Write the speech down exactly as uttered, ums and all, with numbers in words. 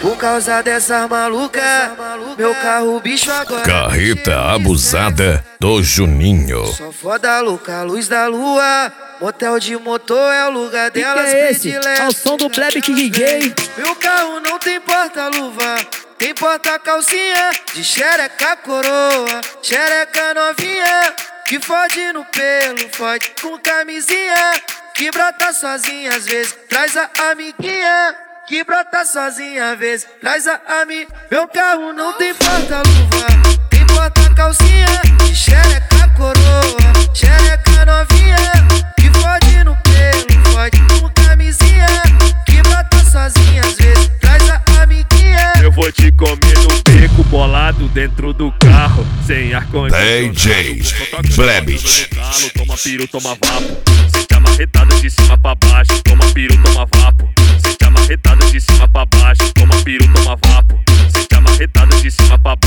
Por causa dessa maluca, meu carro bicho agora. Carreta abusada do Juninho. Só foda louca, luz da lua. Motel de motor é o lugar delas. Que é esse? Ao som do Plebe D J. Meu carro não tem porta-luva, tem porta-calcinha de xereca coroa, xereca novinha, que fode no pelo, fode com camisinha, que brota sozinha às vezes, traz a amiguinha, que brota sozinha às vezes, traz a ami. Meu carro não tem porta-luva, tem porta-calcinha de xereca coroa, xereca novinha, que fode no pelo, fode com camisinha, que brota sozinha às vezes, traz a amiguinha. Eu vou te comer no beco, bolado dentro do carro, sem ar-condicionado. D J Blebit. Toma piru, toma vapo. Sente a marretada de cima pra baixo. Toma piru, toma vapo. Sente a marretada de cima pra baixo. Toma piru, toma vapo. Sente a marretada de cima pra baixo.